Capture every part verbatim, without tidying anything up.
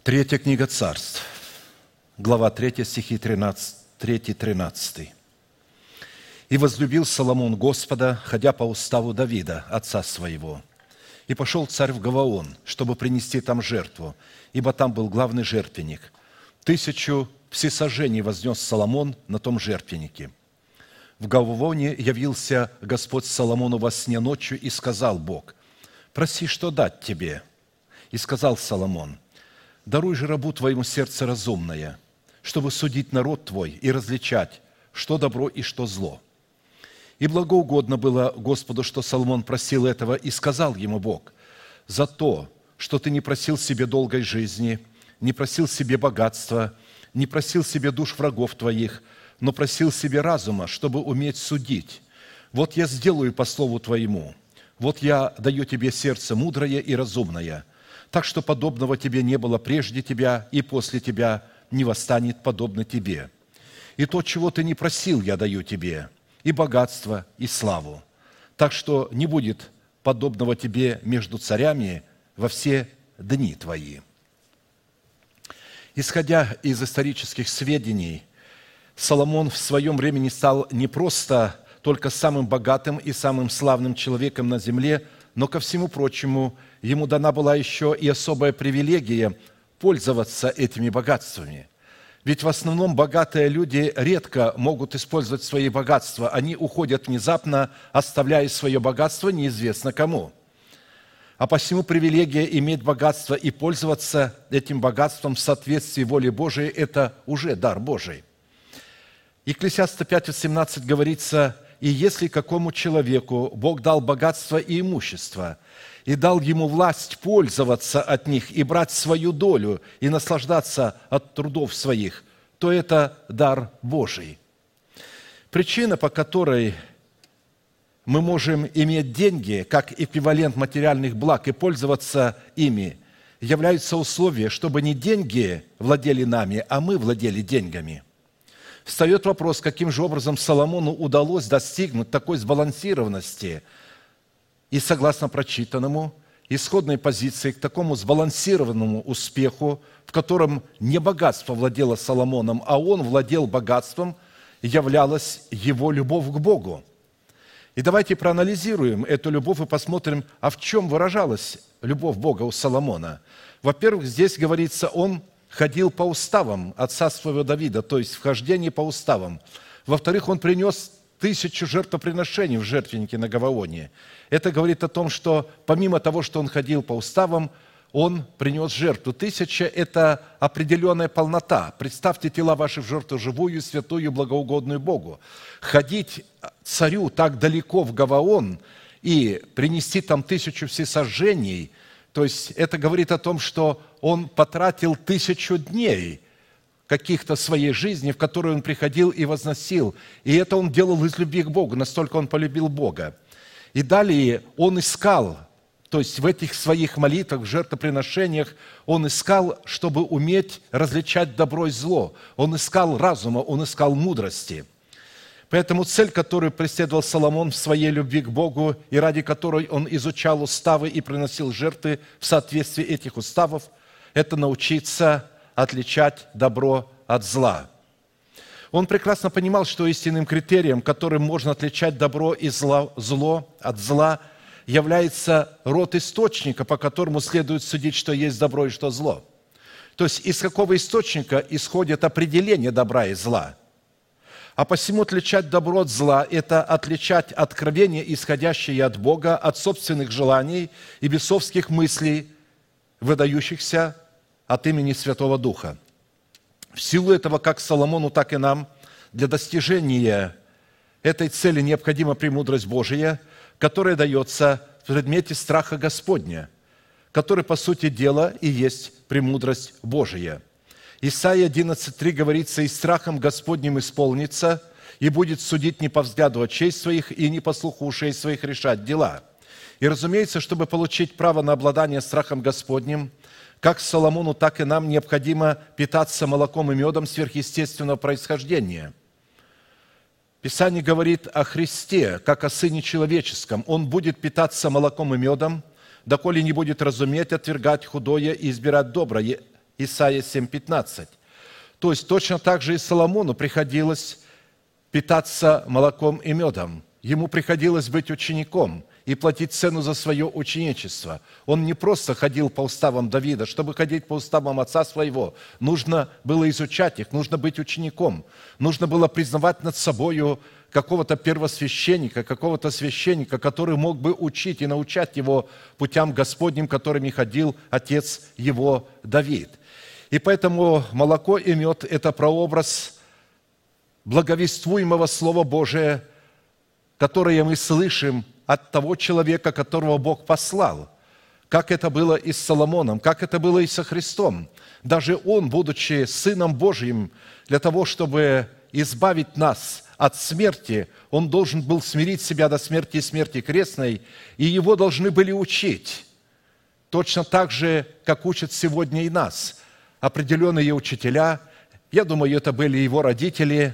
Третья книга Царств, глава третья, стихи три-тринадцать. «И возлюбил Соломон Господа, ходя по уставу Давида, отца своего. И пошел царь в Гаваон, чтобы принести там жертву, ибо там был главный жертвенник. Тысячу всесожжений вознес Соломон на том жертвеннике. В Гаваоне явился Господь Соломону во сне ночью, и сказал Бог: проси, что дать тебе. И сказал Соломон: даруй же рабу твоему сердце разумное, чтобы судить народ твой и различать, что добро и что зло. И благоугодно было Господу, что Соломон просил этого, и сказал ему Бог: за то, что ты не просил себе долгой жизни, не просил себе богатства, не просил себе душ врагов твоих, но просил себе разума, чтобы уметь судить. Вот я сделаю по слову твоему. Вот я даю тебе сердце мудрое и разумное, так что подобного тебе не было прежде тебя, и после тебя не восстанет подобно тебе. И то, чего ты не просил, я даю тебе, и богатство, и славу. Так что не будет подобного тебе между царями во все дни твои». Исходя из исторических сведений, Соломон в своем времени стал не просто только самым богатым и самым славным человеком на земле, но, ко всему прочему, ему дана была еще и особая привилегия пользоваться этими богатствами. Ведь в основном богатые люди редко могут использовать свои богатства. Они уходят внезапно, оставляя свое богатство неизвестно кому. А посему привилегия иметь богатство и пользоваться этим богатством в соответствии воле Божией – это уже дар Божий. Екклесиаста пять восемнадцать говорится: «И если какому человеку Бог дал богатство и имущество, и дал ему власть пользоваться от них и брать свою долю, и наслаждаться от трудов своих, то это дар Божий». Причина, по которой мы можем иметь деньги как эквивалент материальных благ и пользоваться ими, являются условия, чтобы не деньги владели нами, а мы владели деньгами. Встает вопрос, каким же образом Соломону удалось достигнуть такой сбалансированности и, согласно прочитанному, исходной позиции к такому сбалансированному успеху, в котором не богатство владело Соломоном, а он владел богатством, являлась его любовь к Богу. И давайте проанализируем эту любовь и посмотрим, а в чем выражалась любовь Бога у Соломона. Во-первых, здесь говорится, он ходил по уставам отца своего Давида, то есть в хождении по уставам. Во-вторых, он принес тысячу жертвоприношений в жертвеннике на Гаваоне. Это говорит о том, что помимо того, что он ходил по уставам, он принес жертву. Тысяча – это определенная полнота. Представьте тела ваши в жертву живую, святую, благоугодную Богу. Ходить царю так далеко в Гаваон и принести там тысячу всесожжений, то есть это говорит о том, что он потратил тысячу дней каких-то своей жизни, в которой он приходил и возносил. И это он делал из любви к Богу, настолько он полюбил Бога. И далее он искал, то есть в этих своих молитвах, в жертвоприношениях, он искал, чтобы уметь различать добро и зло. Он искал разума, он искал мудрости. Поэтому цель, которую преследовал Соломон в своей любви к Богу, и ради которой он изучал уставы и приносил жертвы в соответствии этих уставов, это научиться отличать добро от зла. Он прекрасно понимал, что истинным критерием, которым можно отличать добро и зло, зло от зла, является род источника, по которому следует судить, что есть добро и что зло. То есть из какого источника исходит определение добра и зла. А посему отличать добро от зла – это отличать откровение, исходящее от Бога, от собственных желаний и бесовских мыслей, выдающихся от имени Святого Духа. В силу этого, как Соломону, так и нам, для достижения этой цели необходима премудрость Божия, которая дается в предмете страха Господня, который, по сути дела, и есть премудрость Божия. Исайя одиннадцать три говорится: «И страхом Господним исполнится, и будет судить не по взгляду очей своих, и не по слуху ушей своих решать дела». И, разумеется, чтобы получить право на обладание страхом Господним, как Соломону, так и нам необходимо питаться молоком и медом сверхъестественного происхождения. Писание говорит о Христе, как о Сыне Человеческом. Он будет питаться молоком и медом, доколе не будет разуметь, отвергать худое и избирать доброе. Исайя семь пятнадцать. То есть точно так же и Соломону приходилось питаться молоком и медом. Ему приходилось быть учеником и платить цену за свое ученичество. Он не просто ходил по уставам Давида. Чтобы ходить по уставам отца своего, нужно было изучать их, нужно быть учеником. Нужно было признавать над собою какого-то первосвященника, какого-то священника, который мог бы учить и научать его путям Господним, которыми ходил отец его Давид. И поэтому молоко и мед – это прообраз благовествуемого Слова Божия, которое мы слышим от того человека, которого Бог послал. Как это было и с Соломоном, как это было и со Христом. Даже Он, будучи Сыном Божьим, для того, чтобы избавить нас от смерти, Он должен был смирить себя до смерти и смерти крестной, и Его должны были учить. Точно так же, как учат сегодня и нас определенные учителя. Я думаю, это были Его родители.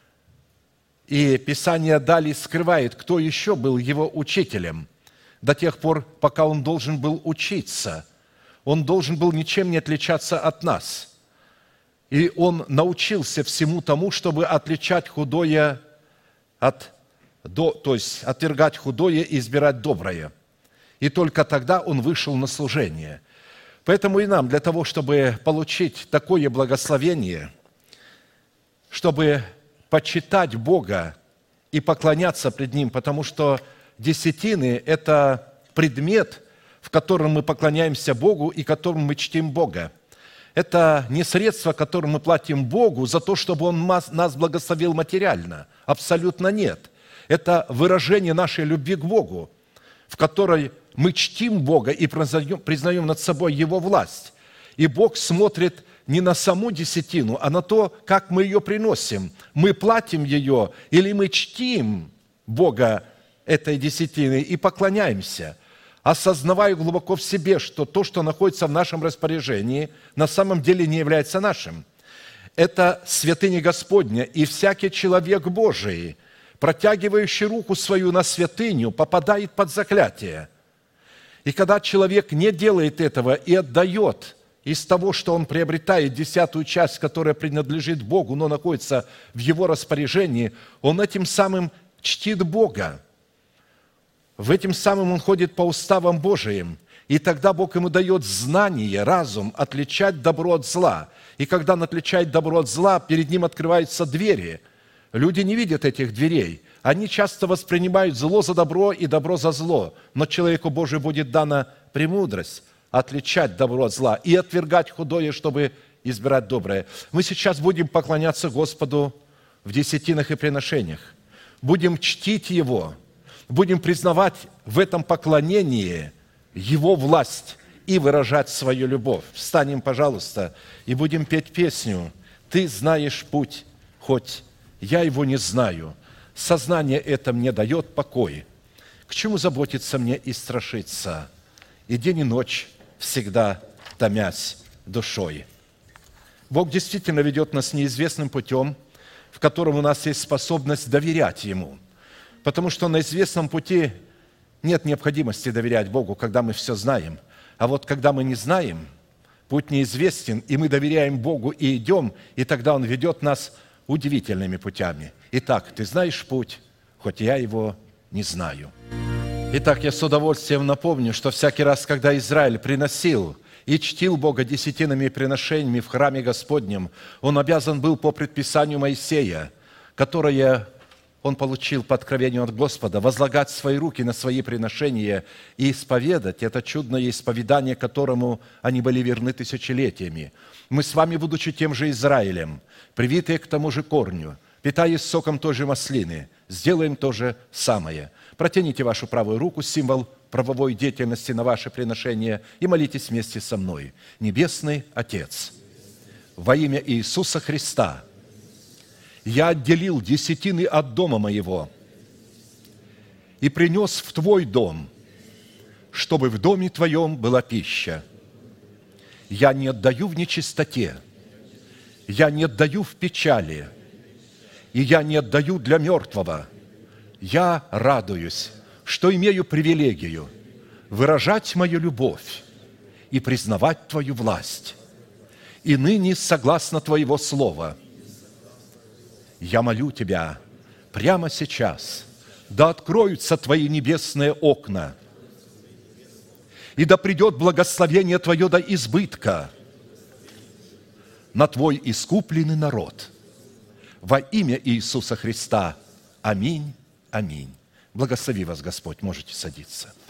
И Писание далее скрывает, кто еще был Его учителем. До тех пор, пока Он должен был учиться. Он должен был ничем не отличаться от нас. И Он научился всему тому, чтобы отличать худое от, до, то есть отвергать худое и избирать доброе. И только тогда Он вышел на служение. Поэтому и нам, для того, чтобы получить такое благословение, чтобы почитать Бога и поклоняться пред Ним, потому что десятины – это предмет, в котором мы поклоняемся Богу и которым мы чтим Бога. Это не средство, которым мы платим Богу за то, чтобы Он нас благословил материально. Абсолютно нет. Это выражение нашей любви к Богу, в которой мы чтим Бога и признаем, признаем над собой Его власть. И Бог смотрит не на саму десятину, а на то, как мы ее приносим. Мы платим ее или мы чтим Бога этой десятины и поклоняемся, осознавая глубоко в себе, что то, что находится в нашем распоряжении, на самом деле не является нашим. Это святыня Господня, и всякий человек Божий, протягивающий руку свою на святыню, попадает под заклятие. И когда человек не делает этого и отдает из того, что он приобретает десятую часть, которая принадлежит Богу, но находится в его распоряжении, он этим самым чтит Бога. В этим самым он ходит по уставам Божиим. И тогда Бог ему дает знание, разум, отличать добро от зла. И когда он отличает добро от зла, перед ним открываются двери. Люди не видят этих дверей. Они часто воспринимают зло за добро и добро за зло. Но человеку Божию будет дана премудрость отличать добро от зла и отвергать худое, чтобы избирать доброе. Мы сейчас будем поклоняться Господу в десятинах и приношениях. Будем чтить Его, будем признавать в этом поклонении Его власть и выражать свою любовь. Встанем, пожалуйста, и будем петь песню «Ты знаешь путь, хоть я его не знаю. Сознание это мне дает покой. К чему заботиться мне и страшиться? И день и ночь всегда томясь душой». Бог действительно ведет нас неизвестным путем, в котором у нас есть способность доверять Ему. Потому что на известном пути нет необходимости доверять Богу, когда мы все знаем. А вот когда мы не знаем, путь неизвестен, и мы доверяем Богу и идем, и тогда Он ведет нас удивительными путями. Итак, ты знаешь путь, хоть я его не знаю. Итак, я с удовольствием напомню, что всякий раз, когда Израиль приносил и чтил Бога десятинами и приношениями в храме Господнем, он обязан был по предписанию Моисея, которое он получил по откровению от Господа, возлагать свои руки на свои приношения и исповедать это чудное исповедание, которому они были верны тысячелетиями. Мы с вами, будучи тем же Израилем, привитые к тому же корню, питаясь соком той же маслины, сделаем то же самое. Протяните вашу правую руку, символ правовой деятельности на ваше приношение, и молитесь вместе со мной. Небесный Отец, во имя Иисуса Христа, я отделил десятины от дома моего и принес в Твой дом, чтобы в доме Твоем была пища. Я не отдаю в нечистоте, я не отдаю в печали, и я не отдаю для мертвого. Я радуюсь, что имею привилегию выражать мою любовь и признавать Твою власть. и ныне согласно Твоего слова. Я молю Тебя прямо сейчас, да откроются Твои небесные окна, и да придет благословение Твое до избытка на Твой искупленный народ. Во имя Иисуса Христа. Аминь. Аминь. Благослови вас Господь. Можете садиться.